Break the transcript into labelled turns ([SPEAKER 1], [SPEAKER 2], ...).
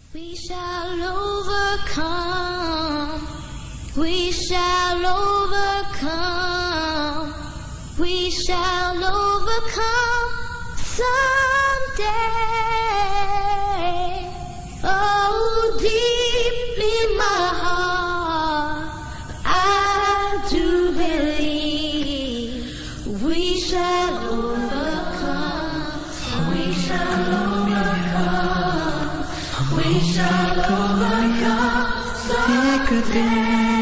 [SPEAKER 1] We shall overcome. We shall overcome. We shall overcome someday. Oh, deep in my heart, I do believe we shall overcome. We shall overcome. We shall overcome someday.